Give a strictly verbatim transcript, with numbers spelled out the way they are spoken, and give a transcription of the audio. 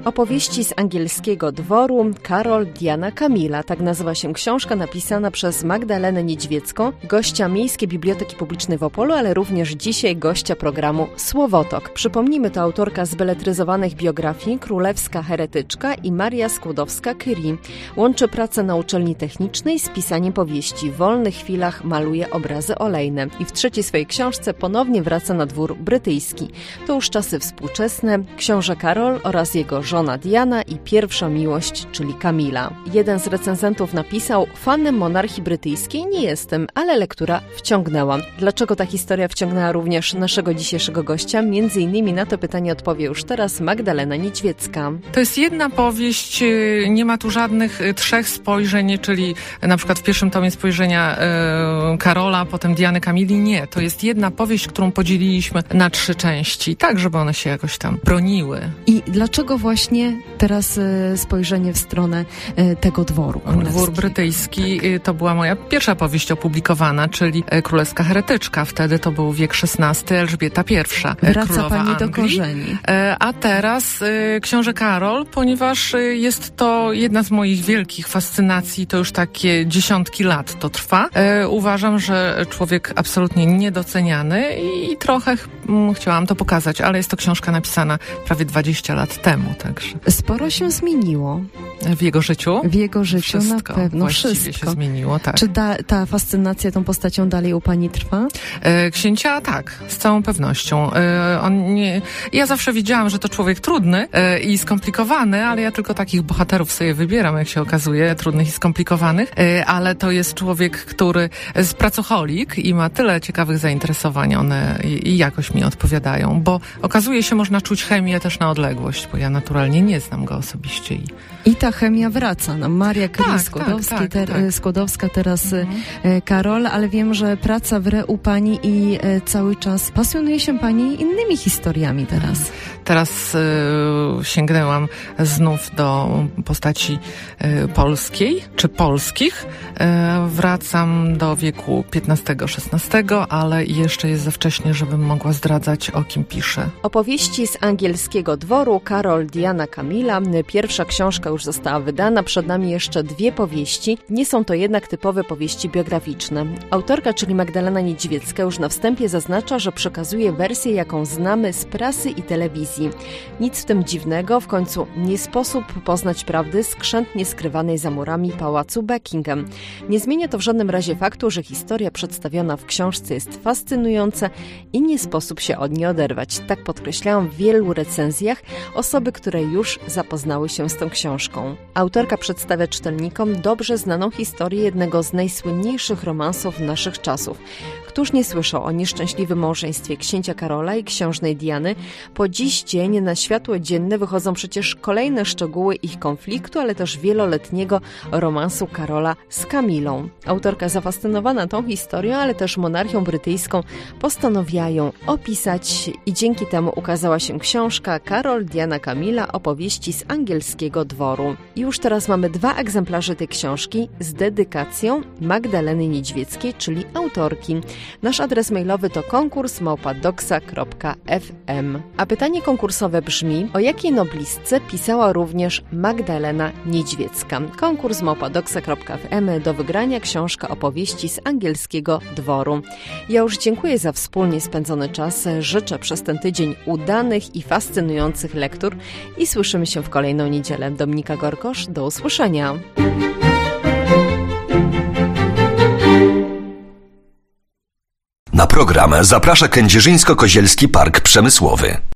Opowieści z angielskiego dworu Karol, Diana, Kamila. Tak nazywa się książka napisana przez Magdalenę Niedźwiecką, gościa Miejskiej Biblioteki Publicznej w Opolu, ale również dzisiaj gościa programu Słowotok. Przypomnijmy, to autorka zbeletryzowanych biografii Królewska Heretyczka i Maria Skłodowska-Curie. Łączy pracę na uczelni technicznej z pisaniem powieści. W wolnych chwilach maluje obrazy olejne i w trzeciej swojej książce ponownie wraca na dwór brytyjski. To już czasy współczesne, książę Karol oraz jego żona Diana i pierwsza miłość, czyli Kamila. Jeden z recenzentów napisał: fanem monarchii brytyjskiej nie jestem, ale lektura wciągnęła. Dlaczego ta historia wciągnęła również naszego dzisiejszego gościa? Między innymi na to pytanie odpowie już teraz Magdalena Niedźwiecka. To jest jedna powieść, nie ma tu żadnych trzech spojrzeń, czyli na przykład w pierwszym tomie spojrzenia e, Karola, potem Diany, Kamili. Nie, to jest jedna powieść, którą podzieliliśmy na trzy części, tak żeby one się jakoś tam broniły. I dlaczego właśnie teraz e, spojrzenie w stronę e, tego dworu królewski? Dwór brytyjski, tak. To była moja pierwsza powieść opublikowana, czyli Królewska Heretyczka. Wtedy to był wiek szesnasty, Elżbieta pierwsza, Wraca królowa pani Anglii. do korzeni. A teraz książę Karol, ponieważ jest to jedna z moich wielkich fascynacji, to już takie dziesiątki lat to trwa. Uważam, że człowiek absolutnie niedoceniany i trochę chciałam to pokazać, ale jest to książka napisana prawie dwadzieścia lat temu, także. Sporo się zmieniło. W jego życiu? W jego życiu wszystko, na pewno właściwie wszystko się zmieniło, tak. Czy da, ta fascynacja tą postacią dalej u pani trwa? E, księcia tak, z całą pewnością. E, on nie, ja zawsze wiedziałam, że to człowiek trudny e, i skomplikowany, ale ja tylko takich bohaterów sobie wybieram, jak się okazuje, trudnych i skomplikowanych, e, ale to jest człowiek, który jest pracocholik i ma tyle ciekawych zainteresowań, one i, i jakoś mi odpowiadają, bo okazuje się, można czuć chemię też na odległość, bo ja naturalnie nie znam go osobiście. I, I ta chemia wraca nam. Maria tak, Skłodowska, tak, tak, ter, tak. Skłodowska teraz mhm. Karol, ale wiem, że praca wre u pani i e, cały czas pasjonuje się pani innymi historiami teraz. Teraz e, sięgnęłam znów do postaci e, polskiej, czy polskich. E, wracam do wieku piętnastego szesnastego, ale jeszcze jest za wcześnie, żebym mogła zdradzać, o kim piszę. Opowieści z angielskiego dworu Karol, Diana, Kamila. Pierwsza książka już została wydana, przed nami jeszcze dwie powieści. Nie są to jednak typowe powieści biograficzne. Autorka, czyli Magdalena Niedźwiecka, już na wstępie zaznacza, że przekazuje wersję, jaką znamy z prasy i telewizji. Nic w tym dziwnego, w końcu nie sposób poznać prawdy skrzętnie skrywanej za murami pałacu Buckingham. Nie zmienia to w żadnym razie faktu, że historia przedstawiona w książce jest fascynująca i nie sposób się od niej oderwać. Tak podkreślają w wielu recenzjach osoby, które już zapoznały się z tą książką. Autorka przedstawia czytelnikom dobrze znaną historię jednego z najsłynniejszych romansów naszych czasów. Któż nie słyszał o nieszczęśliwym małżeństwie księcia Karola i księżnej Diany? Po dziś dzień na światło dzienne wychodzą przecież kolejne szczegóły ich konfliktu, ale też wieloletniego romansu Karola z Kamilą. Autorka, zafascynowana tą historią, ale też monarchią brytyjską, postanowiła ją opisać i dzięki temu ukazała się książka Karol, Diana, Kamila, opowieści z angielskiego dworu. I już teraz mamy dwa egzemplarze tej książki z dedykacją Magdaleny Niedźwieckiej, czyli autorki. Nasz adres mailowy to konkurs małpa doksa kropka f m. A pytanie konkursowe brzmi: o jakiej noblistce pisała również Magdalena Niedźwiecka? Konkurs małpa doksa kropka f m, do wygrania książka opowieści z angielskiego dworu. Ja już dziękuję za wspólnie spędzony czas. Życzę przez ten tydzień udanych i fascynujących lektur i słyszymy się w kolejną niedzielę. Dominika Gorkosz, do usłyszenia. Na program zaprasza Kędzierzyńsko-Kozielski Park Przemysłowy.